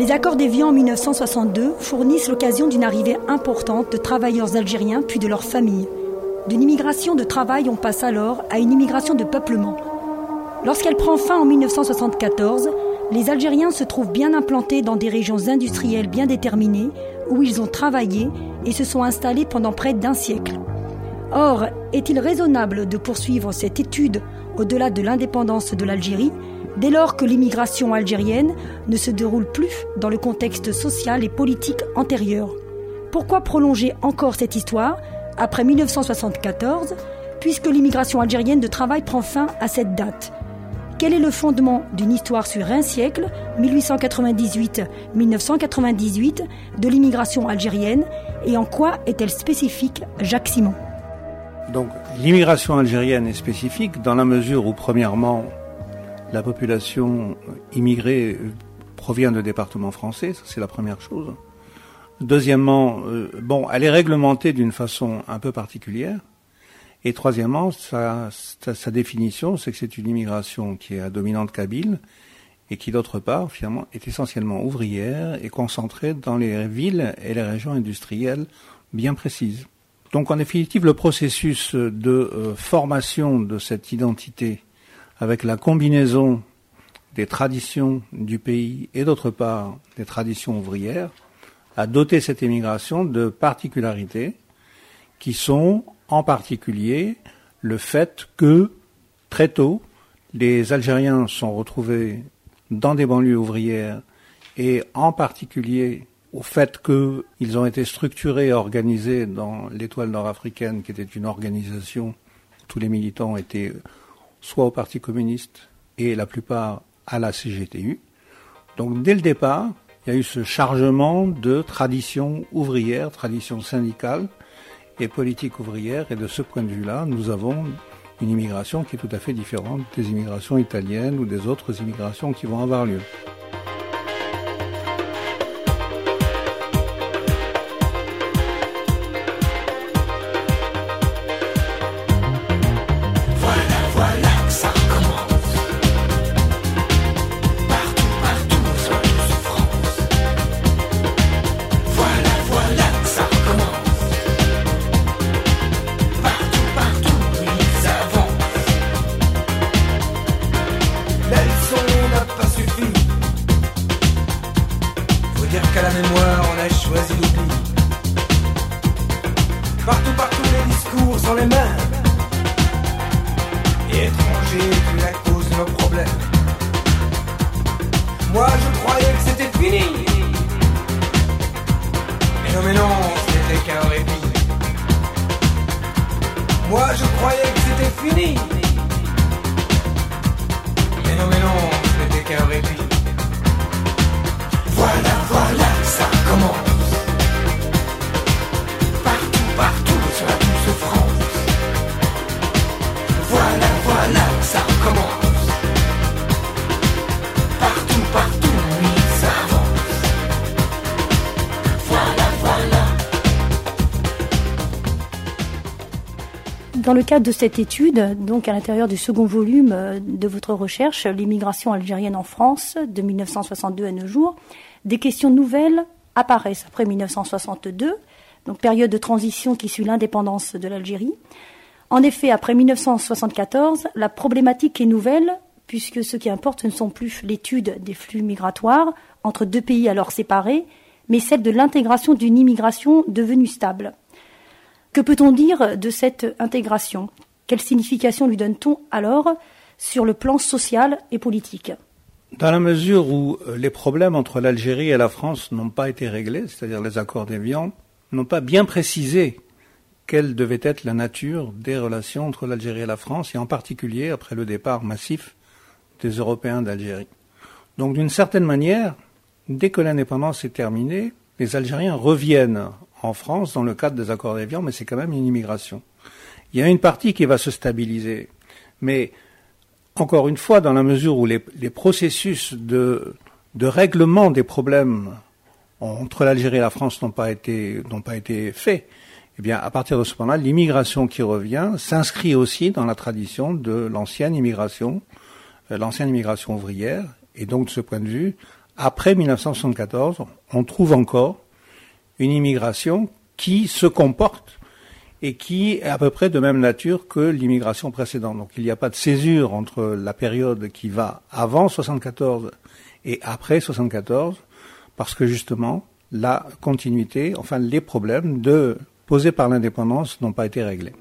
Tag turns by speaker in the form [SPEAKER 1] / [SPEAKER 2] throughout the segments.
[SPEAKER 1] Les accords d'Évian en 1962 fournissent l'occasion d'une arrivée importante de travailleurs algériens puis de leurs familles. D'une immigration de travail, on passe alors à une immigration de peuplement. Lorsqu'elle prend fin en 1974, les Algériens se trouvent bien implantés dans des régions industrielles bien déterminées où ils ont travaillé et se sont installés pendant près d'un siècle. Or, est-il raisonnable de poursuivre cette étude au-delà de l'indépendance de l'Algérie dès lors que l'immigration algérienne ne se déroule plus dans le contexte social et politique antérieur? Pourquoi prolonger encore cette histoire après 1974, puisque l'immigration algérienne de travail prend fin à cette date? Quel est le fondement d'une histoire sur un siècle, 1898-1998, de l'immigration algérienne, et en quoi est-elle spécifique, Jacques Simon?
[SPEAKER 2] Donc, l'immigration algérienne est spécifique dans la mesure où, premièrement, la population immigrée provient de départements français, ça c'est la première chose. Deuxièmement, elle est réglementée d'une façon un peu particulière. Et troisièmement, sa définition, c'est que c'est une immigration qui est à dominante kabyle et qui, d'autre part, finalement, est essentiellement ouvrière et concentrée dans les villes et les régions industrielles bien précises. Donc, en définitive, le processus de formation de cette identité avec la combinaison des traditions du pays et, d'autre part, des traditions ouvrières a doté cette immigration de particularités qui sont en particulier le fait que, très tôt, les Algériens sont retrouvés dans des banlieues ouvrières et en particulier au fait qu'ils ont été structurés et organisés dans l'Étoile nord-africaine, qui était une organisation où tous les militants étaient soit au Parti communiste et la plupart à la CGTU. Donc dès le départ, il y a eu ce chargement de traditions ouvrières, traditions syndicales, et politique ouvrière, et de ce point de vue-là, nous avons une immigration qui est tout à fait différente des immigrations italiennes ou des autres immigrations qui vont avoir lieu.
[SPEAKER 1] Dans le cadre de cette étude, donc à l'intérieur du second volume de votre recherche, l'immigration algérienne en France, de 1962 à nos jours, des questions nouvelles apparaissent après 1962, donc période de transition qui suit l'indépendance de l'Algérie. En effet, après 1974, la problématique est nouvelle, puisque ce qui importe, ce ne sont plus l'étude des flux migratoires entre deux pays alors séparés, mais celle de l'intégration d'une immigration devenue stable. Que peut-on dire de cette intégration? Quelle signification lui donne-t-on alors sur le plan social et politique?
[SPEAKER 2] Dans la mesure où les problèmes entre l'Algérie et la France n'ont pas été réglés, c'est-à-dire les accords d'Évian, n'ont pas bien précisé quelle devait être la nature des relations entre l'Algérie et la France, et en particulier après le départ massif des Européens d'Algérie. Donc d'une certaine manière, dès que l'indépendance est terminée, les Algériens reviennent en France dans le cadre des accords d'Évian, mais c'est quand même une immigration. Il y a une partie qui va se stabiliser, mais encore une fois, dans la mesure où les processus de règlement des problèmes entre l'Algérie et la France n'ont pas été faits, eh bien, à partir de ce moment-là, l'immigration qui revient s'inscrit aussi dans la tradition de l'ancienne immigration ouvrière, et donc de ce point de vue, après 1974, on trouve encore une immigration qui se comporte et qui est à peu près de même nature que l'immigration précédente. Donc il n'y a pas de césure entre la période qui va avant 74 et après 74, parce que justement, la continuité, enfin les problèmes posés par l'indépendance n'ont pas été réglés.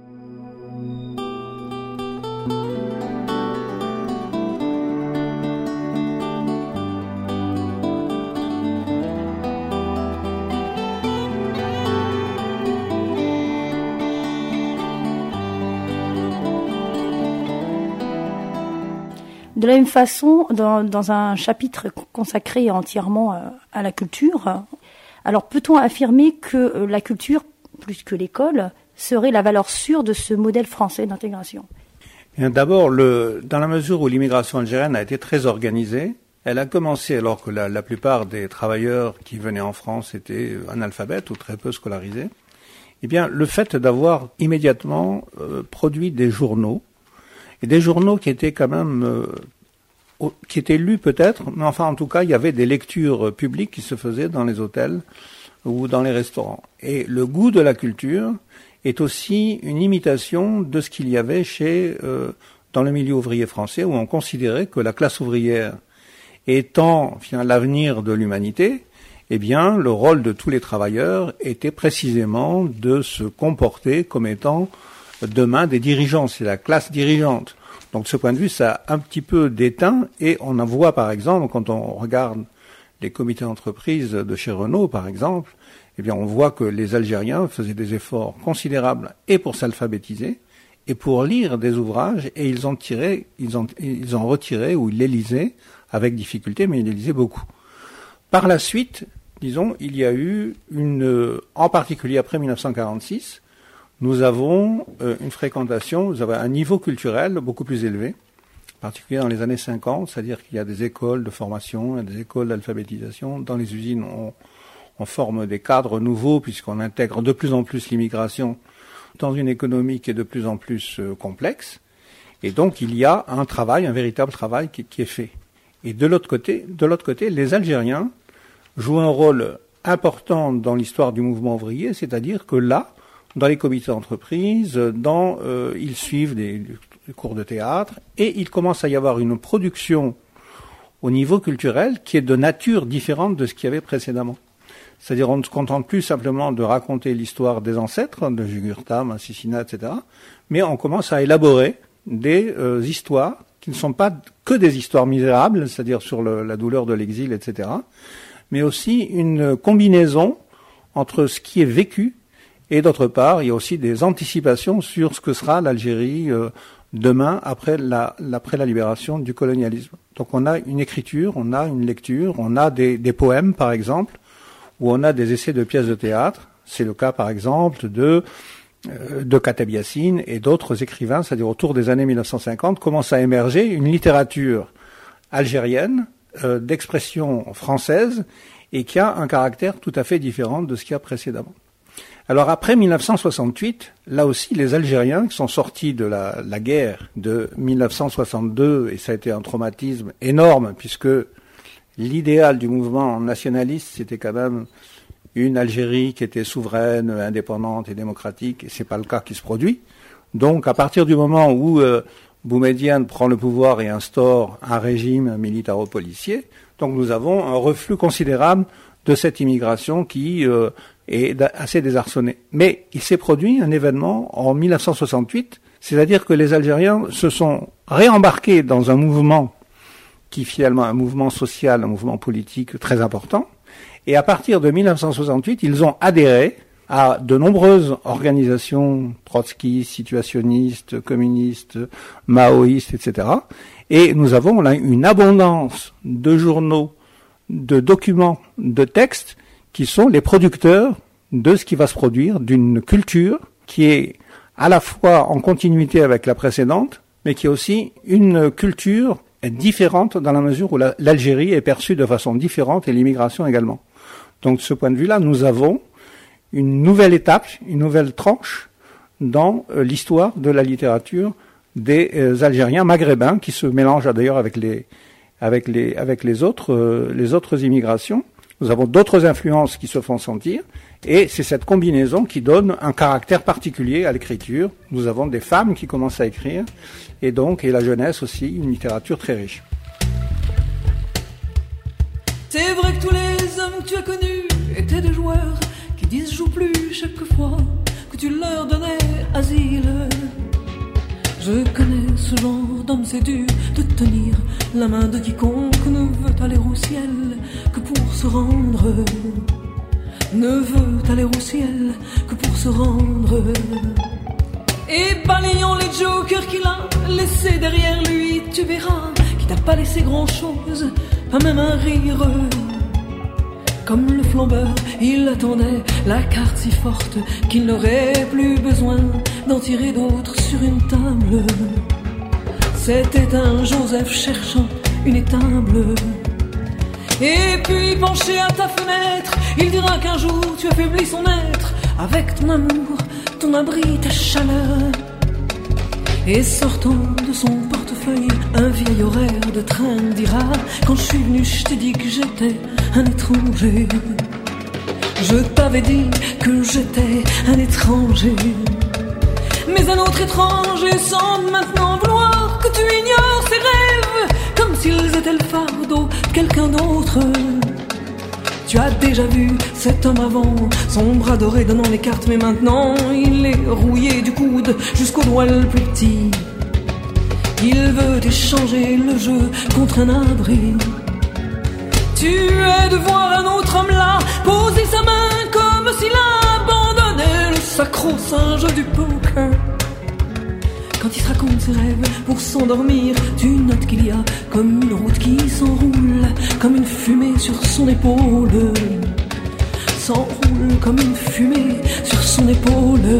[SPEAKER 1] De la même façon, dans un chapitre consacré entièrement à la culture, alors peut-on affirmer que la culture, plus que l'école, serait la valeur sûre de ce modèle français d'intégration ?
[SPEAKER 2] D'abord, dans la mesure où l'immigration algérienne a été très organisée, elle a commencé alors que la plupart des travailleurs qui venaient en France étaient analphabètes ou très peu scolarisés. Eh bien, le fait d'avoir immédiatement produit des journaux, et des journaux qui étaient quand même, qui étaient lus peut-être, mais enfin en tout cas il y avait des lectures publiques qui se faisaient dans les hôtels ou dans les restaurants. Et le goût de la culture est aussi une imitation de ce qu'il y avait dans le milieu ouvrier français, où on considérait que la classe ouvrière étant finalement l'avenir de l'humanité, eh bien le rôle de tous les travailleurs était précisément de se comporter comme étant demain des dirigeants, c'est la classe dirigeante. Donc de ce point de vue, ça a un petit peu déteint, et on en voit par exemple, quand on regarde les comités d'entreprise de chez Renault par exemple, eh bien on voit que les Algériens faisaient des efforts considérables et pour s'alphabétiser et pour lire des ouvrages, et ils en retiraient ou ils les lisaient avec difficulté, mais ils les lisaient beaucoup. Par la suite, disons, il y a eu en particulier après 1946, nous avons une fréquentation, nous avons un niveau culturel beaucoup plus élevé, en particulier dans les années 50, c'est-à-dire qu'il y a des écoles de formation, il y a des écoles d'alphabétisation. Dans les usines, on forme des cadres nouveaux puisqu'on intègre de plus en plus l'immigration dans une économie qui est de plus en plus complexe. Et donc il y a un véritable travail qui est fait. Et de l'autre côté, les Algériens jouent un rôle important dans l'histoire du mouvement ouvrier, c'est-à-dire que là, dans les comités d'entreprise, ils suivent des cours de théâtre, et il commence à y avoir une production au niveau culturel qui est de nature différente de ce qu'il y avait précédemment. C'est-à-dire on ne se contente plus simplement de raconter l'histoire des ancêtres, de Jugurtha, Massissina, etc., mais on commence à élaborer des histoires qui ne sont pas que des histoires misérables, c'est-à-dire sur la douleur de l'exil, etc., mais aussi une combinaison entre ce qui est vécu. Et d'autre part, il y a aussi des anticipations sur ce que sera l'Algérie demain, après la libération du colonialisme. Donc on a une écriture, on a une lecture, on a des poèmes, par exemple, où on a des essais de pièces de théâtre. C'est le cas, par exemple, de Kateb Yassine et d'autres écrivains, c'est-à-dire autour des années 1950, commence à émerger une littérature algérienne, d'expression française, et qui a un caractère tout à fait différent de ce qu'il y a précédemment. Alors après 1968, là aussi, les Algériens qui sont sortis de la guerre de 1962, et ça a été un traumatisme énorme, puisque l'idéal du mouvement nationaliste, c'était quand même une Algérie qui était souveraine, indépendante et démocratique, et c'est pas le cas qui se produit. Donc à partir du moment où Boumedienne prend le pouvoir et instaure un régime militaro-policier, donc nous avons un reflux considérable de cette immigration qui est assez désarçonnée. Mais il s'est produit un événement en 1968, c'est-à-dire que les Algériens se sont réembarqués dans un mouvement qui finalement un mouvement social, un mouvement politique très important. Et à partir de 1968, ils ont adhéré à de nombreuses organisations trotskistes, situationnistes, communistes, maoïstes, etc. Et nous avons là une abondance de journaux, de documents, de textes qui sont les producteurs de ce qui va se produire, d'une culture qui est à la fois en continuité avec la précédente, mais qui est aussi une culture différente dans la mesure où l'Algérie est perçue de façon différente et l'immigration également. Donc de ce point de vue-là, nous avons une nouvelle étape, une nouvelle tranche dans l'histoire de la littérature des Algériens maghrébins qui se mélangent d'ailleurs avec avec les autres immigrations. Nous avons d'autres influences qui se font sentir, et c'est cette combinaison qui donne un caractère particulier à l'écriture. Nous avons des femmes qui commencent à écrire, et la jeunesse aussi, une littérature très riche.
[SPEAKER 3] C'est vrai que tous les hommes que tu as connus étaient des joueurs qui disent joue plus chaque fois que tu leur donnais asile. Je connais ce genre d'homme, c'est dur de tenir la main de quiconque ne veut aller au ciel que pour se rendre. Ne veut aller au ciel que pour se rendre. Et balayant les jokers qu'il a laissés derrière lui, tu verras qu'il t'a pas laissé grand chose, pas même un rire. Comme le flambeur, il attendait la carte si forte qu'il n'aurait plus besoin d'en tirer d'autres sur une table. C'était un Joseph cherchant une étable. Et puis penché à ta fenêtre, il dira qu'un jour tu affaiblis son être avec ton amour, ton abri, ta chaleur. Et sortant de son portefeuille, un vieil horaire de train dira: quand je suis venu, je t'ai dit que j'étais un étranger. Je t'avais dit que j'étais un étranger. Mais un autre étranger semble maintenant vouloir que tu ignores ses rêves, comme s'ils étaient le fardeau de quelqu'un d'autre. Tu as déjà vu cet homme avant, son bras doré donnant les cartes, mais maintenant il est rouillé du coude jusqu'au doigt le plus petit. Il veut échanger le jeu contre un abri. Tu es de voir un autre homme là poser sa main comme s'il abandonnait le sacro-saint jeu du poker. Quand il se raconte ses rêves pour s'endormir, tu notes qu'il y a comme une route qui s'enroule, comme une fumée sur son épaule. S'enroule comme une fumée sur son épaule.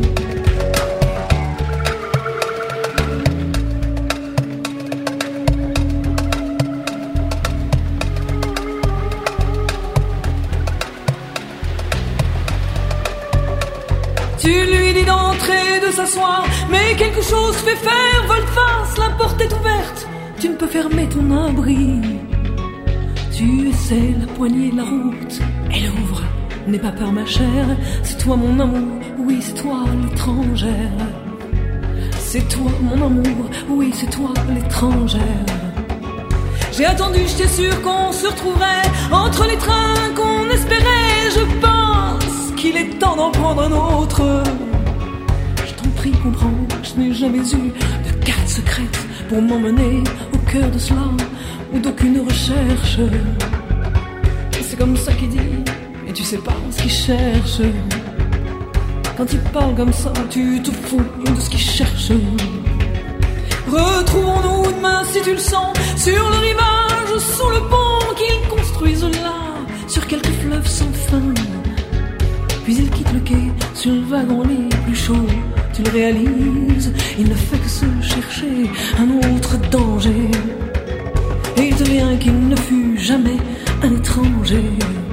[SPEAKER 3] Tu lui dis d'entrer, de s'asseoir, mais quelque chose fait faire volte-face, la porte est ouverte, tu ne peux fermer ton abri. Tu essaies la poignée de la route, elle ouvre, n'aie pas peur ma chère, c'est toi mon amour, oui c'est toi l'étrangère. C'est toi mon amour, oui c'est toi l'étrangère. J'ai attendu, j'étais sûr qu'on se retrouverait entre les trains qu'on espérait, je pense qu'il est temps d'en prendre un autre. Je t'en prie, comprends, je n'ai jamais eu de carte secrète pour m'emmener au cœur de cela ou d'aucune recherche. C'est comme ça qu'il dit, et tu sais pas ce qu'il cherche. Quand il parle comme ça, tu te fous de ce qu'il cherche. Retrouvons-nous demain si tu le sens, sur le rivage, sous le pont qu'ils construisent là, sur quelques fleuves sans fin. Puis il quitte le quai sur le wagon les plus chauds. Tu le réalises, il ne fait que se chercher un autre danger. Et il devient qu'il ne fut jamais un étranger.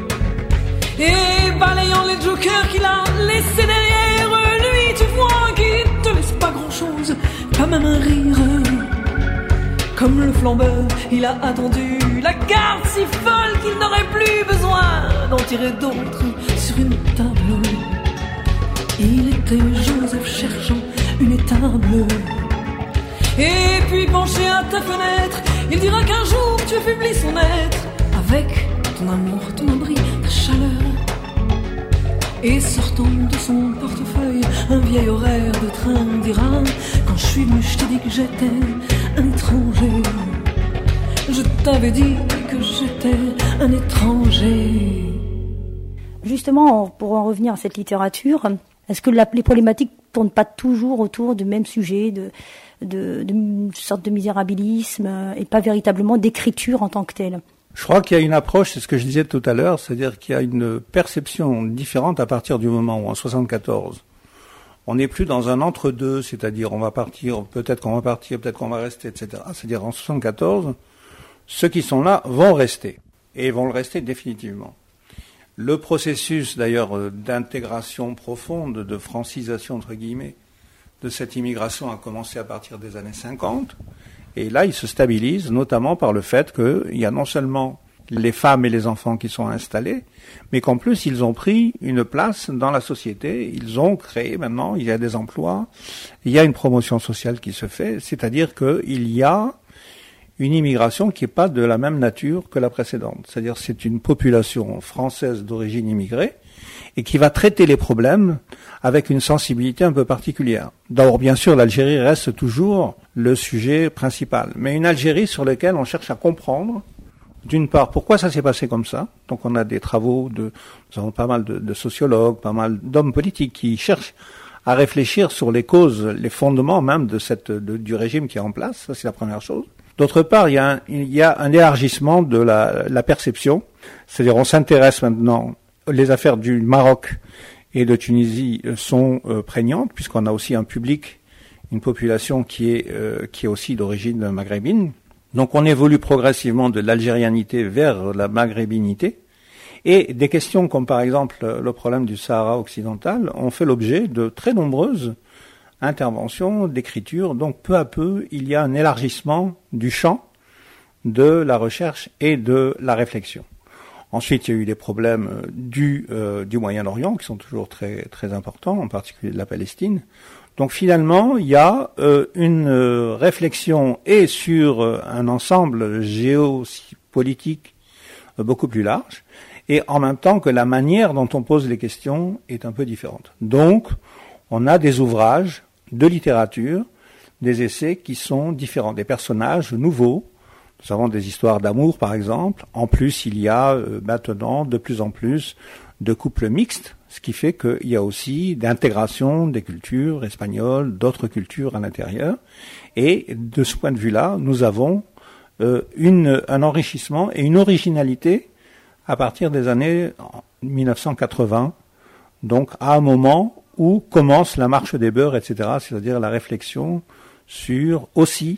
[SPEAKER 3] Et balayant les jokers qu'il a laissés derrière lui, tu vois qu'il te laisse pas grand-chose, pas même un rire. Comme le flambeur, il a attendu la carte si folle qu'il n'aurait plus besoin d'en tirer d'autres sur une table. Il était Joseph cherchant une étable. Et puis penché à ta fenêtre, il dira qu'un jour tu affaiblis son être avec ton amour, ton abri, ta chaleur. Et sortant de son portefeuille, un vieil horaire de train dira: quand je suis venu, je t'ai dit que j'étais un étranger. Je t'avais dit que j'étais un étranger.
[SPEAKER 1] Justement, pour en revenir à cette littérature, est-ce que les problématiques ne tournent pas toujours autour du même sujet, d'une sorte de misérabilisme, et pas véritablement d'écriture en tant que telle?
[SPEAKER 2] Je crois qu'il y a une approche, c'est ce que je disais tout à l'heure, c'est-à-dire qu'il y a une perception différente à partir du moment où, en 1974, on n'est plus dans un entre-deux, c'est-à-dire on va partir, peut-être qu'on va rester, etc. C'est-à-dire en 1974, ceux qui sont là vont rester, et vont le rester définitivement. Le processus, d'ailleurs, d'intégration profonde, de francisation, entre guillemets, de cette immigration a commencé à partir des années 50, Et là, ils se stabilisent, notamment par le fait qu'il y a non seulement les femmes et les enfants qui sont installés, mais qu'en plus, ils ont pris une place dans la société. Ils ont créé maintenant, il y a des emplois, il y a une promotion sociale qui se fait, c'est-à-dire qu'il y a une immigration qui n'est pas de la même nature que la précédente. C'est-à-dire c'est une population française d'origine immigrée et qui va traiter les problèmes avec une sensibilité un peu particulière. D'abord, bien sûr, l'Algérie reste toujours le sujet principal, mais une Algérie sur laquelle on cherche à comprendre, d'une part, pourquoi ça s'est passé comme ça. Donc on a des travaux nous avons pas mal de sociologues, pas mal d'hommes politiques qui cherchent à réfléchir sur les causes, les fondements même du régime qui est en place. Ça, c'est la première chose. D'autre part, il y a un élargissement de la perception. C'est-à-dire, on s'intéresse maintenant, les affaires du Maroc et de Tunisie sont prégnantes, puisqu'on a aussi un public, une population qui est aussi d'origine maghrébine. Donc, on évolue progressivement de l'algérianité vers la maghrébinité. Et des questions comme, par exemple, le problème du Sahara occidental ont fait l'objet de très nombreuses intervention, d'écriture. Donc peu à peu, il y a un élargissement du champ de la recherche et de la réflexion. Ensuite, il y a eu des problèmes du Moyen-Orient qui sont toujours très très importants, en particulier de la Palestine. Donc finalement, il y a une réflexion et sur un ensemble géopolitique beaucoup plus large, et en même temps que la manière dont on pose les questions est un peu différente. Donc, on a des ouvrages de littérature, des essais qui sont différents, des personnages nouveaux. Nous avons des histoires d'amour, par exemple. En plus, il y a maintenant de plus en plus de couples mixtes, ce qui fait qu'il y a aussi d'intégration des cultures espagnoles, d'autres cultures à l'intérieur. Et de ce point de vue-là, nous avons un enrichissement et une originalité à partir des années 1980, donc à un moment où commence la marche des beurs, etc., c'est-à-dire la réflexion sur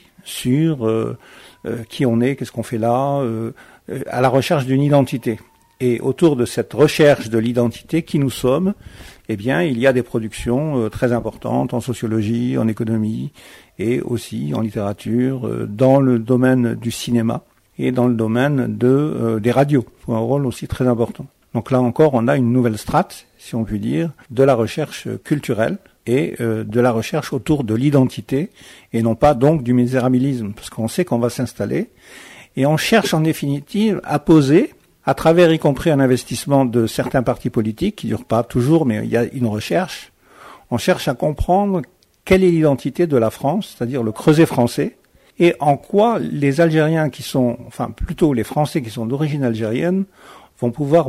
[SPEAKER 2] qui on est, qu'est-ce qu'on fait là, à la recherche d'une identité. Et autour de cette recherche de l'identité, qui nous sommes, eh bien, il y a des productions très importantes en sociologie, en économie, et aussi en littérature, dans le domaine du cinéma et dans le domaine des radios, qui ont un rôle aussi très important. Donc là encore, on a une nouvelle strate, si on peut dire, de la recherche culturelle et de la recherche autour de l'identité, et non pas donc du misérabilisme, parce qu'on sait qu'on va s'installer, et on cherche en définitive à poser, à travers y compris un investissement de certains partis politiques, qui ne dure pas toujours, mais il y a une recherche, on cherche à comprendre quelle est l'identité de la France, c'est-à-dire le creuset français, et en quoi les Algériens qui sont, enfin plutôt les Français qui sont d'origine algérienne, vont pouvoir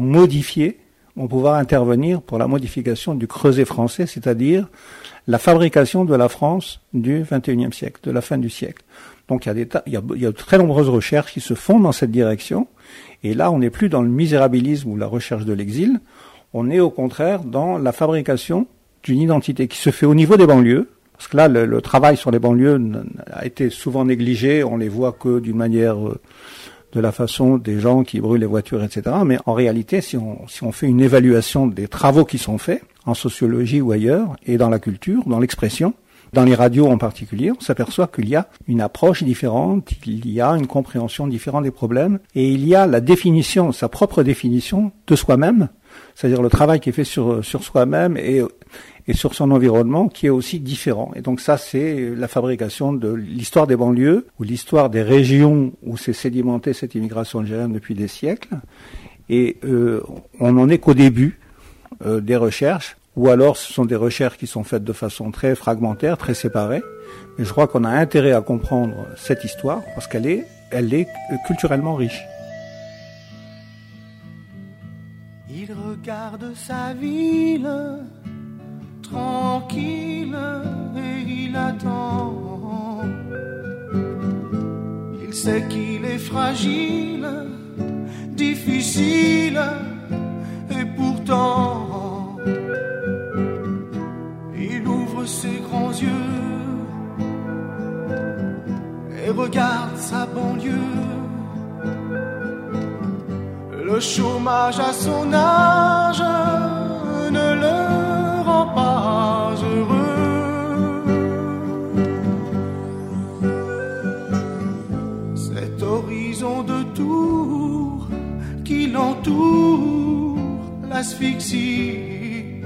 [SPEAKER 2] intervenir pour la modification du creuset français, c'est-à-dire la fabrication de la France du XXIe siècle, de la fin du siècle. Donc il y a de très nombreuses recherches qui se font dans cette direction, et là on n'est plus dans le misérabilisme ou la recherche de l'exil, on est au contraire dans la fabrication d'une identité qui se fait au niveau des banlieues, parce que là le travail sur les banlieues a été souvent négligé, on les voit que d'une manière de la façon des gens qui brûlent les voitures, etc. Mais en réalité, si on fait une évaluation des travaux qui sont faits, en sociologie ou ailleurs, et dans la culture, dans l'expression, dans les radios en particulier, on s'aperçoit qu'il y a une approche différente, il y a une compréhension différente des problèmes, et il y a la définition, sa propre définition de soi-même, c'est-à-dire le travail qui est fait sur soi-même et sur son environnement qui est aussi différent. Et donc ça, c'est la fabrication de l'histoire des banlieues ou l'histoire des régions où s'est sédimentée cette immigration algérienne depuis des siècles. Et on n'en est qu'au début des recherches, ou alors ce sont des recherches qui sont faites de façon très fragmentaire, très séparée. Mais je crois qu'on a intérêt à comprendre cette histoire parce qu'elle est culturellement riche.
[SPEAKER 4] Il regarde sa ville tranquille et il attend. Il sait qu'il est fragile, difficile, et pourtant il ouvre ses grands yeux et regarde sa banlieue. Le chômage à son âge ne le rend pas heureux. s'asphyxie.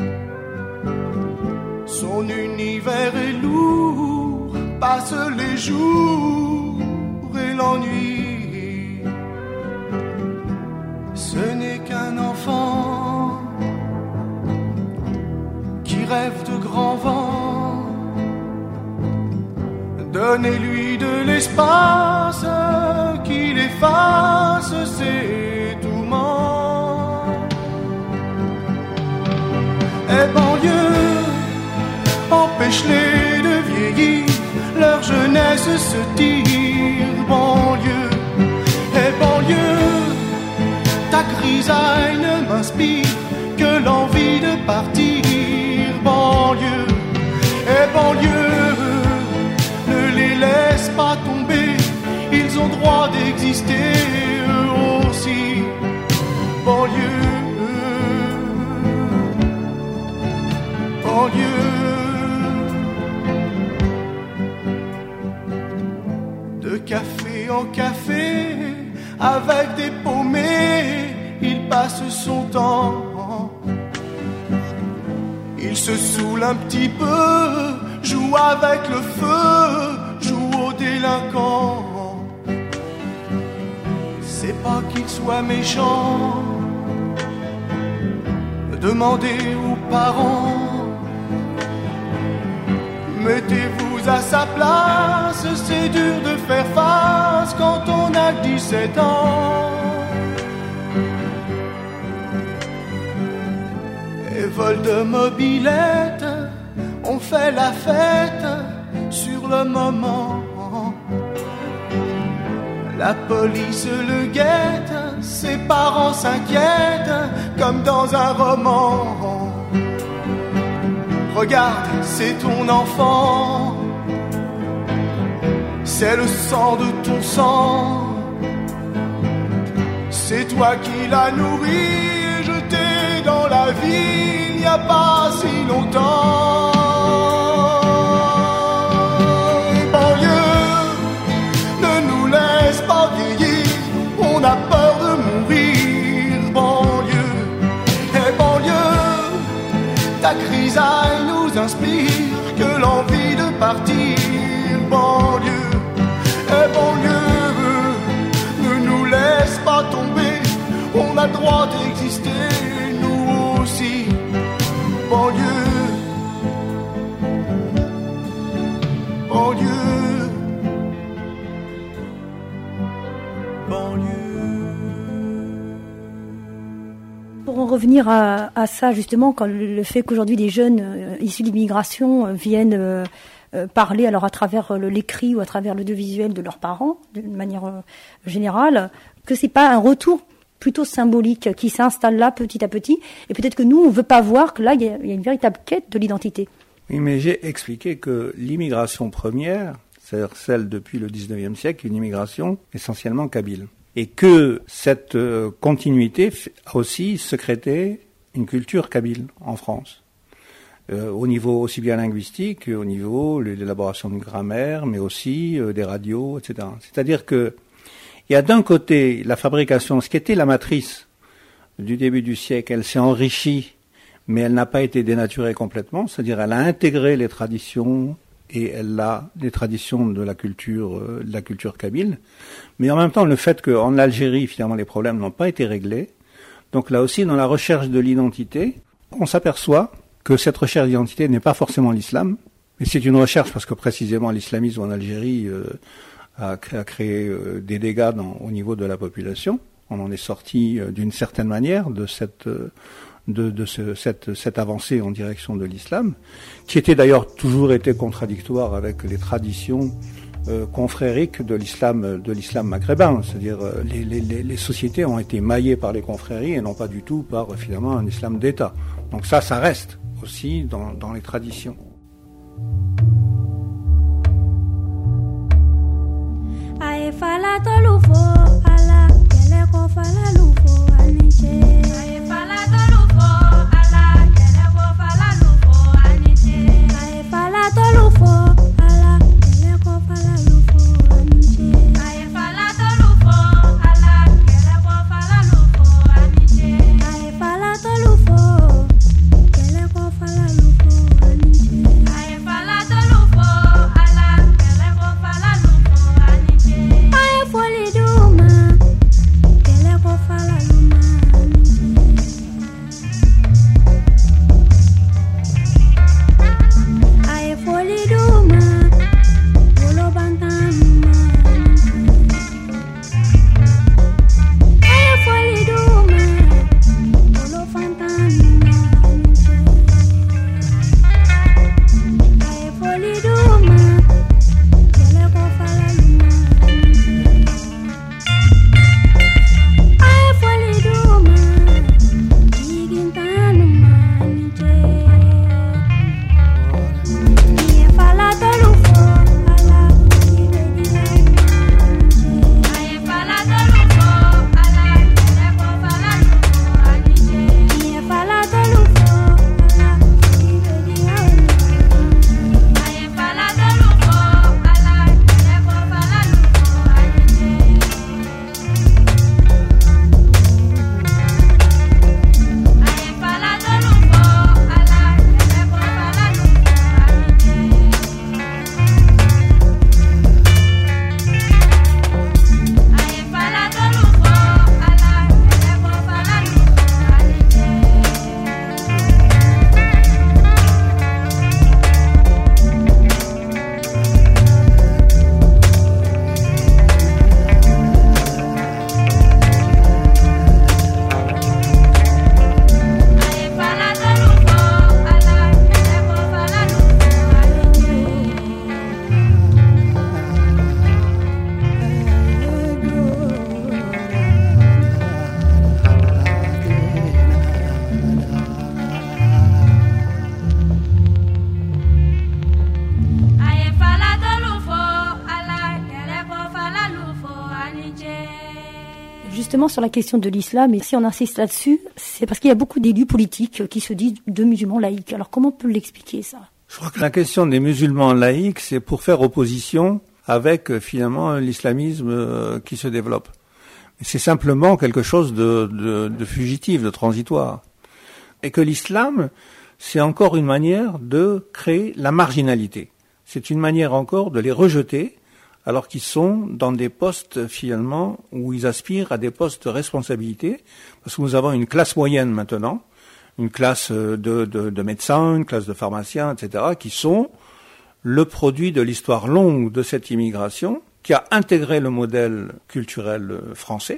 [SPEAKER 4] Son univers est lourd, passe les jours et l'ennui. Ce n'est qu'un enfant qui rêve de grands vents. Donnez-lui de l'espace, qu'il efface ses tourments. Et banlieue, empêche-les de vieillir, leur jeunesse se tire. Banlieue, et banlieue, ta grisaille ne m'inspire que l'envie de partir. Banlieue, et banlieue, ne les laisse pas tomber, ils ont droit d'exister eux aussi. Banlieue, banlieue. De café en café, avec des paumés, il passe son temps. Il se saoule un petit peu, joue avec le feu, joue aux délinquants. C'est pas qu'il soit méchant, demandez aux parents. Mettez-vous à sa place, c'est dur de faire face quand on a 17 ans. Et vol de mobilette, on fait la fête sur le moment. La police le guette, ses parents s'inquiètent comme dans un roman. Regarde, c'est ton enfant, c'est le sang de ton sang. C'est toi qui l'as nourri et jeté dans la vie il n'y a pas si longtemps. Banlieue, ne nous laisse pas vieillir, on a peur de mourir. Banlieue, et banlieue, ta grisaille nous inspire que l'envie de partir. Banlieue, et banlieue, ne nous laisse pas tomber, on a le droit d'exister, nous aussi. Banlieue, banlieue, banlieue.
[SPEAKER 1] Pour en revenir à ça, justement, quand le fait qu'aujourd'hui des jeunes issus d'immigration viennent parler, alors à travers l'écrit ou à travers l'audiovisuel de leurs parents, d'une manière générale, que c'est pas un retour plutôt symbolique qui s'installe là petit à petit, et peut-être que nous, on veut pas voir que là, il y a une véritable quête de l'identité.
[SPEAKER 2] Oui, mais j'ai expliqué que l'immigration première, c'est-à-dire celle depuis le 19e siècle, une immigration essentiellement kabyle. Et que cette continuité a aussi sécrété une culture kabyle en France. Au niveau aussi bien linguistique, au niveau de l'élaboration de grammaire, mais aussi des radios, etc. C'est-à-dire que il y a d'un côté la fabrication, ce qui était la matrice du début du siècle, elle s'est enrichie, mais elle n'a pas été dénaturée complètement, c'est-à-dire elle a intégré les traditions et elle a les traditions de la culture kabyle. Mais en même temps, le fait qu'en Algérie, finalement, les problèmes n'ont pas été réglés. Donc là aussi, dans la recherche de l'identité, on s'aperçoit que cette recherche d'identité n'est pas forcément l'islam, mais c'est une recherche parce que précisément l'islamisme en Algérie a créé des dégâts au niveau de la population. On en est sorti d'une certaine manière de cette avancée en direction de l'islam, qui était d'ailleurs toujours été contradictoire avec les traditions confrériques de l'islam maghrébin. C'est-à-dire les sociétés ont été maillées par les confréries et non pas du tout par finalement un islam d'État. Donc ça reste aussi dans les traditions.
[SPEAKER 5] Follow
[SPEAKER 1] justement sur la question de l'islam, et si on insiste là-dessus, c'est parce qu'il y a beaucoup d'élus politiques qui se disent de musulmans laïcs. Alors comment on peut l'expliquer ça ?
[SPEAKER 2] Je crois que la question des musulmans laïcs, c'est pour faire opposition avec finalement l'islamisme qui se développe. C'est simplement quelque chose de fugitif, de transitoire. Et que l'islam, c'est encore une manière de créer la marginalité. C'est une manière encore de les rejeter alors qu'ils sont dans des postes finalement où ils aspirent à des postes de responsabilité, parce que nous avons une classe moyenne maintenant, une classe de médecins, une classe de pharmaciens, etc., qui sont le produit de l'histoire longue de cette immigration, qui a intégré le modèle culturel français,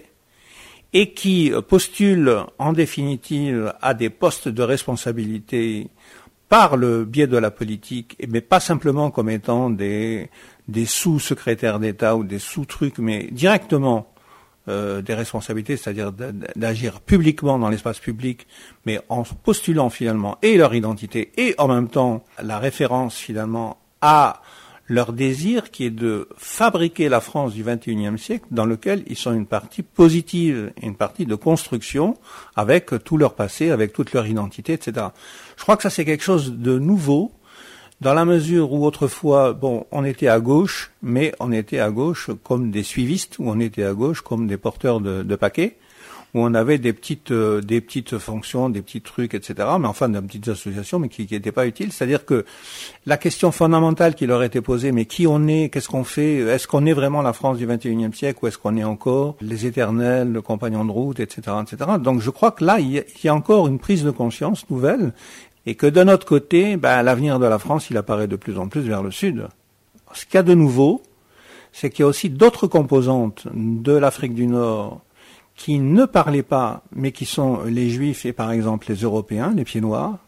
[SPEAKER 2] et qui postulent en définitive à des postes de responsabilité par le biais de la politique, mais pas simplement comme étant des sous-secrétaires d'État ou des sous-trucs, mais directement des responsabilités, c'est-à-dire d'agir publiquement dans l'espace public, mais en postulant finalement et leur identité et en même temps la référence finalement à leur désir qui est de fabriquer la France du XXIe siècle dans lequel ils sont une partie positive, une partie de construction avec tout leur passé, avec toute leur identité, etc. Je crois que ça c'est quelque chose de nouveau dans la mesure où autrefois, on était à gauche, mais on était à gauche comme des suivistes, ou on était à gauche comme des porteurs de paquets, où on avait des petites fonctions, des petits trucs, etc., mais enfin des petites associations, mais qui n'étaient pas utiles. C'est-à-dire que la question fondamentale qui leur était posée, mais qui on est, qu'est-ce qu'on fait, est-ce qu'on est vraiment la France du XXIe siècle, ou est-ce qu'on est encore les éternels, le compagnon de route, etc., etc. Donc je crois que là, il y a encore une prise de conscience nouvelle, et que de notre côté, l'avenir de la France, il apparaît de plus en plus vers le sud. Ce qu'il y a de nouveau, c'est qu'il y a aussi d'autres composantes de l'Afrique du Nord qui ne parlaient pas, mais qui sont les Juifs et par exemple les Européens, les pieds noirs,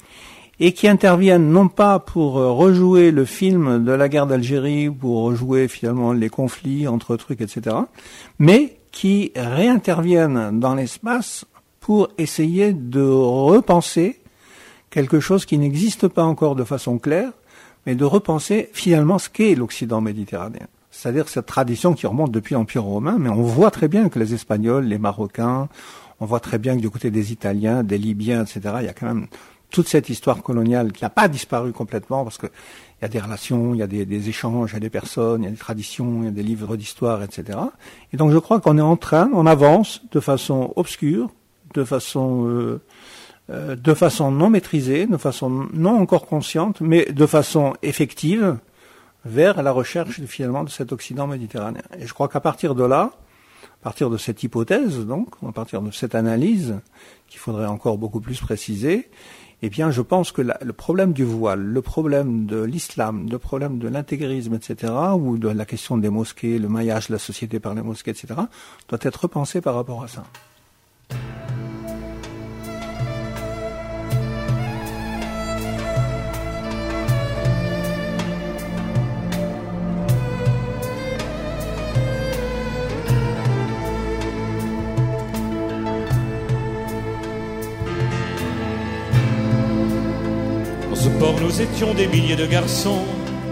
[SPEAKER 2] et qui interviennent non pas pour rejouer le film de la guerre d'Algérie, pour rejouer finalement les conflits entre trucs, etc., mais qui réinterviennent dans l'espace pour essayer de repenser quelque chose qui n'existe pas encore de façon claire, mais de repenser finalement ce qu'est l'Occident méditerranéen. C'est-à-dire cette tradition qui remonte depuis l'Empire romain, mais on voit très bien que les Espagnols, les Marocains, on voit très bien que du côté des Italiens, des Libyens, etc., il y a quand même toute cette histoire coloniale qui n'a pas disparu complètement, parce que il y a des relations, il y a des échanges, il y a des personnes, il y a des traditions, il y a des livres d'histoire, etc. Et donc je crois qu'on est on avance de façon obscure, de façon non maîtrisée, de façon non encore consciente, mais de façon effective, vers la recherche finalement de cet Occident méditerranéen. Et je crois qu'à partir de là, à partir de cette hypothèse, donc, à partir de cette analyse, qu'il faudrait encore beaucoup plus préciser, eh bien, je pense que le problème du voile, le problème de l'islam, le problème de l'intégrisme, etc., ou de la question des mosquées, le maillage de la société par les mosquées, etc., doit être repensé par rapport à ça.
[SPEAKER 5] Ce port, nous étions des milliers de garçons.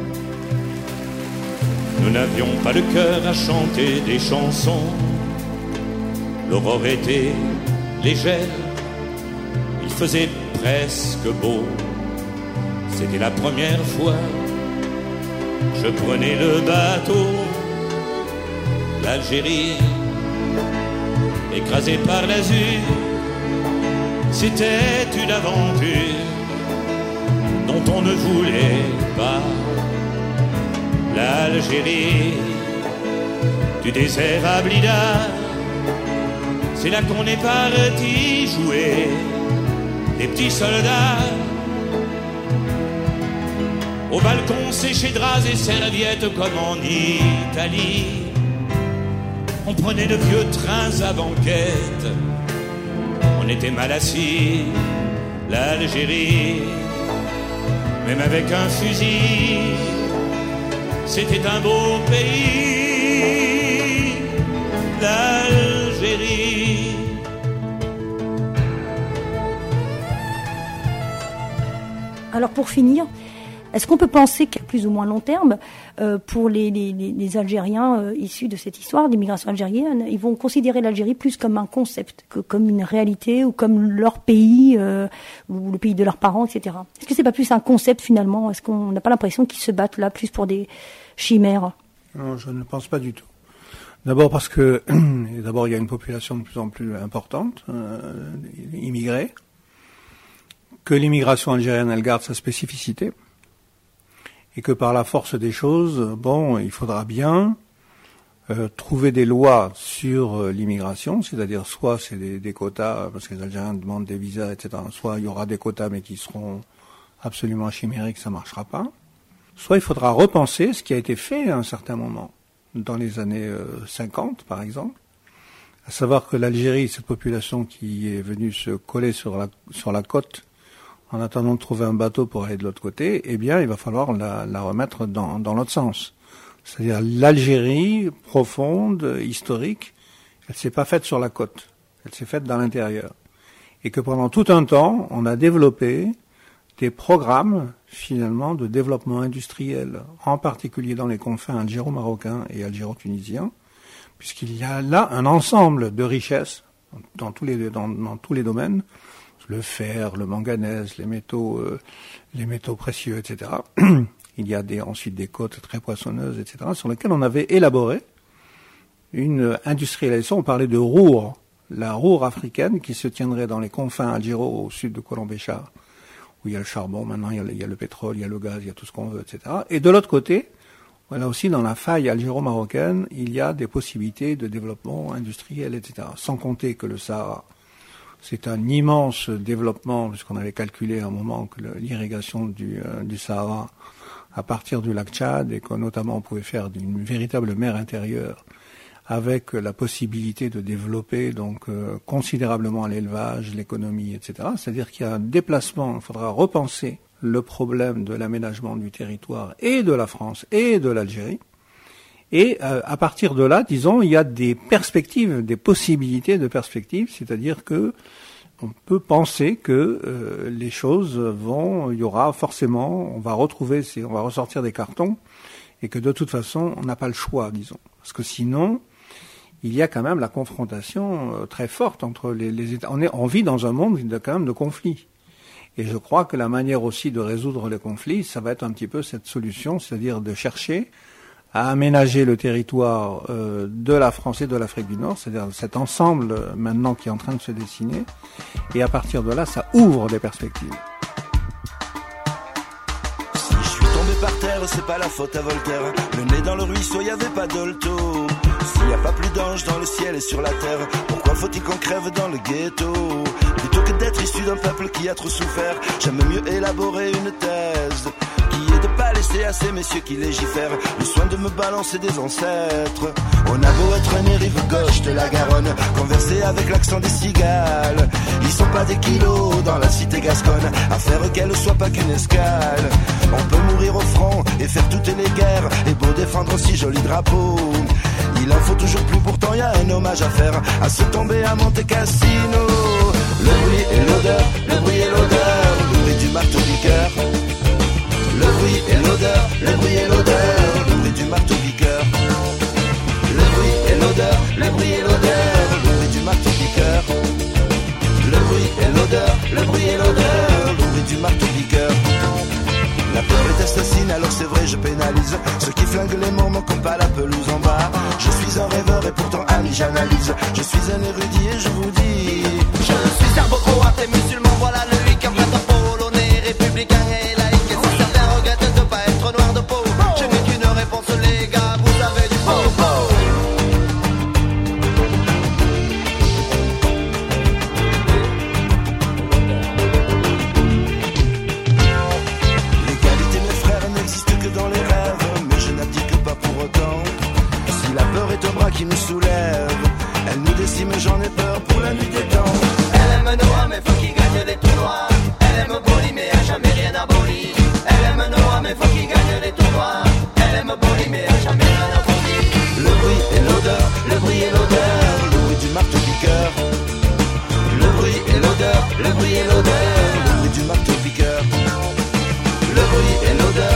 [SPEAKER 5] Nous n'avions pas le cœur à chanter des chansons. L'aurore était légère, il faisait presque beau. C'était la première fois je prenais le bateau. L'Algérie, écrasée par l'azur, c'était une aventure dont on ne voulait pas. L'Algérie, du désert à Blida, c'est là qu'on est parti jouer les petits soldats. Au balcon séché draps et serviettes comme en Italie. On prenait de vieux trains à banquette, on était mal assis. L'Algérie, même avec un fusil, c'était un beau pays, l'Algérie.
[SPEAKER 1] Alors pour finir, Est-ce qu'on peut penser qu'à plus ou moins long terme, pour les Algériens issus de cette histoire d'immigration algérienne, ils vont considérer l'Algérie plus comme un concept que comme une réalité ou comme leur pays ou le pays de leurs parents, etc. Est-ce que c'est pas plus un concept finalement? Est-ce qu'on n'a pas l'impression qu'ils se battent là plus pour des chimères?
[SPEAKER 2] Non, je ne pense pas du tout. D'abord parce que il y a une population de plus en plus importante immigrée, que l'immigration algérienne elle garde sa spécificité. Et que par la force des choses, il faudra bien trouver des lois sur l'immigration, c'est-à-dire soit c'est des quotas, parce que les Algériens demandent des visas, etc., soit il y aura des quotas mais qui seront absolument chimériques, ça ne marchera pas, soit il faudra repenser ce qui a été fait à un certain moment, dans les années 50 par exemple, à savoir que l'Algérie, cette population qui est venue se coller sur la côte, en attendant de trouver un bateau pour aller de l'autre côté, eh bien, il va falloir la remettre dans l'autre sens. C'est-à-dire l'Algérie profonde, historique, elle s'est pas faite sur la côte, elle s'est faite dans l'intérieur. Et que pendant tout un temps, on a développé des programmes, finalement, de développement industriel, en particulier dans les confins algéro-marocains et algéro-tunisiens, puisqu'il y a là un ensemble de richesses dans tous les domaines, le fer, le manganèse, les métaux précieux, etc. Il y a ensuite des côtes très poissonneuses, etc., sur lesquelles on avait élaboré une industrialisation. On parlait de Rour, la Rour africaine qui se tiendrait dans les confins algéro au sud de Colombéchar, où il y a le charbon, maintenant il y a le pétrole, il y a le gaz, il y a tout ce qu'on veut, etc. Et de l'autre côté, voilà aussi dans la faille algéro-marocaine, il y a des possibilités de développement industriel, etc. Sans compter que le Sahara, c'est un immense développement, puisqu'on avait calculé à un moment que l'irrigation du Sahara à partir du lac Tchad, et que notamment on pouvait faire d'une véritable mer intérieure, avec la possibilité de développer donc considérablement l'élevage, l'économie, etc. C'est-à-dire qu'il y a un déplacement, il faudra repenser le problème de l'aménagement du territoire et de la France et de l'Algérie. Et à partir de là, disons, il y a des perspectives, des possibilités de perspectives, c'est-à-dire que on peut penser que les choses il y aura forcément, on va ressortir des cartons, et que de toute façon, on n'a pas le choix, disons. Parce que sinon, il y a quand même la confrontation très forte entre les États. On vit dans un monde quand même de conflits. Et je crois que la manière aussi de résoudre les conflits, ça va être un petit peu cette solution, c'est-à-dire de chercher à aménager le territoire de la France et de l'Afrique du Nord, c'est-à-dire cet ensemble maintenant qui est en train de se dessiner, et à partir de là, ça ouvre des perspectives.
[SPEAKER 6] Si je suis tombé par terre, c'est pas la faute à Voltaire. Le nez dans le ruisseau, y avait pas d'olto. S'il y a pas plus d'anges dans le ciel et sur la terre, pourquoi faut-il qu'on crève dans le ghetto? Plutôt que d'être issu d'un peuple qui a trop souffert, j'aime mieux élaborer une thèse qui est de pas laisser à ces messieurs qui légifèrent le soin de me balancer des ancêtres. On a beau être né rive gauche de la Garonne, converser avec l'accent des cigales, ils sont pas des kilos dans la cité gasconne, à faire qu'elle soit pas qu'une escale. On peut mourir au front et faire toutes les guerres, et beau défendre si joli drapeau, il en faut toujours plus, pourtant y a un hommage à faire, à se tomber à Monte Cassino. Le bruit et l'odeur, le bruit et l'odeur, le bruit du marteau-piqueur. Le bruit et l'odeur, le bruit et l'odeur, le bruit du marteau-piqueur. Le bruit et l'odeur, le bruit et l'odeur, le bruit du marteau-piqueur. Le bruit et l'odeur, le bruit et l'odeur, le bruit du marteau-piqueur. La peur est assassine, alors c'est vrai je pénalise ceux qui flinguent les morts, manquent pas la pelouse en bas. Je suis un rêveur et pourtant ami j'analyse. Je suis un érudit et je vous dis, je suis serbo-croate et musulman, voilà le week-end polonais, républicain et laïque. Et si certains regrettent de pas être noir de peau, je n'ai qu'une réponse les gars, vous avez du beau. L'égalité mes frères n'existe que dans les rêves, mais je n'abdique pas pour autant. Si la peur est un bras qui nous soulève, elle nous décime, j'en ai peur pour la nuit des temps. Elle aime Noah mais faut qu'il gagne les tournois. Elle aime Boli mais a jamais rien aboli. Elle aime Noah mais faut qu'il gagne les tournois. Elle aime Boli mais a jamais rien aboli. Le bruit et l'odeur, le bruit et l'odeur, le bruit du marteau-piqueur. Le bruit et l'odeur, le bruit et l'odeur, le bruit du marteau-piqueur. Le bruit et l'odeur.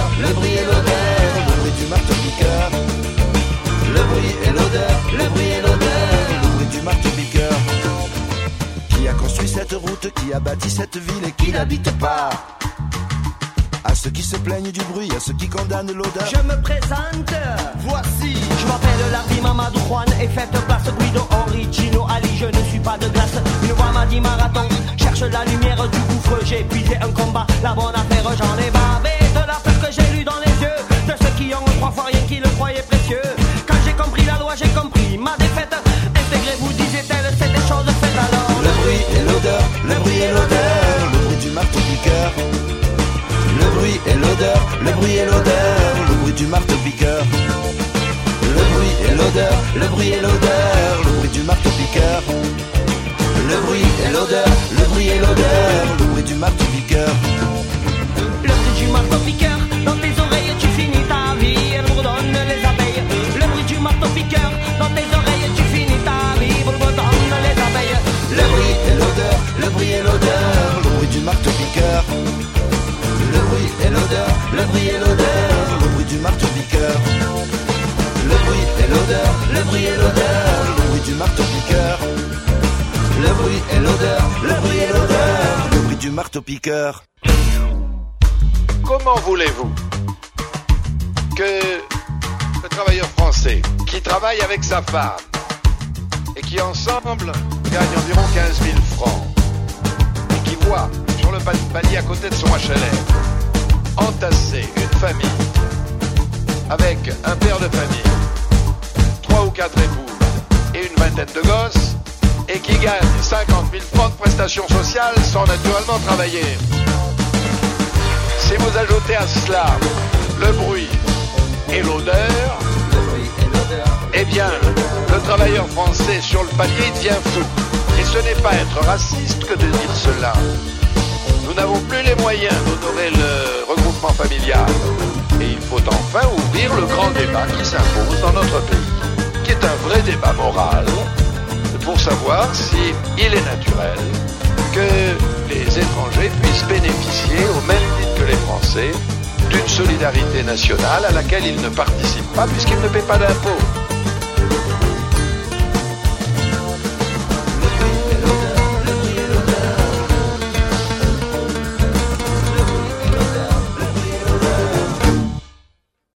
[SPEAKER 6] qui a bâti cette ville et qui n'habite pas. À ceux qui se plaignent du bruit, à ceux qui condamnent l'odeur.
[SPEAKER 7] Je me présente, voici. Je m'appelle Larry Mamadou Juan et faites place Guido Origino Ali. Je ne suis pas de glace, une voix m'a dit marathon. Cherche la lumière du gouffre, j'ai épuisé un combat. La bonne affaire, j'en ai bavé de la peur que j'ai lu dans les yeux de ceux qui ont trois fois rien qui le croyaient précieux. Quand j'ai compris la loi, j'ai compris ma défaite. Intégrez-vous, disait-elle, c'est des choses faites alors.
[SPEAKER 6] Le bruit et l'odeur, le bruit et l'odeur, le bruit du marteau-piqueur. Le bruit et l'odeur, le bruit et l'odeur, le bruit du marteau-piqueur. Le bruit et l'odeur, le bruit et l'odeur, le bruit du marteau-piqueur. Le bruit et l'odeur, le bruit et l'odeur, le bruit du marteau-piqueur.
[SPEAKER 7] Le bruit du marteau-piqueur, dans tes oreilles tu finis ta vie, elle bourdonne les abeilles. Le bruit du marteau-piqueur, dans tes oreilles tu finis ta vie, elle bourdonne les abeilles.
[SPEAKER 6] Le bruit et l'odeur, le bruit et l'odeur, le bruit du marteau-piqueur. Le bruit et l'odeur, le bruit et l'odeur, le bruit du marteau-piqueur. Le bruit et l'odeur, le bruit et l'odeur, le bruit du marteau-piqueur. Le bruit et l'odeur, le bruit et l'odeur, le bruit du marteau-piqueur.
[SPEAKER 8] Comment voulez-vous que le travailleur français qui travaille avec sa femme et qui ensemble gagne environ 15 000 francs et qui voit sur le palier à côté de son HLM entasser une famille avec un père de famille, 3 ou 4 épouses et une vingtaine de gosses et qui gagne 50 000 francs de prestations sociales sans naturellement travailler. Si vous ajoutez à cela le bruit et l'odeur, eh bien, le travailleur français sur le palier devient fou. Et ce n'est pas être raciste que de dire cela. Nous n'avons plus les moyens d'honorer le regroupement familial. Et il faut enfin ouvrir le grand débat qui s'impose dans notre pays, qui est un vrai débat moral, pour savoir si il est naturel que les étrangers puissent bénéficier, au même titre que les Français, d'une solidarité nationale à laquelle ils ne participent pas puisqu'ils ne paient pas d'impôts.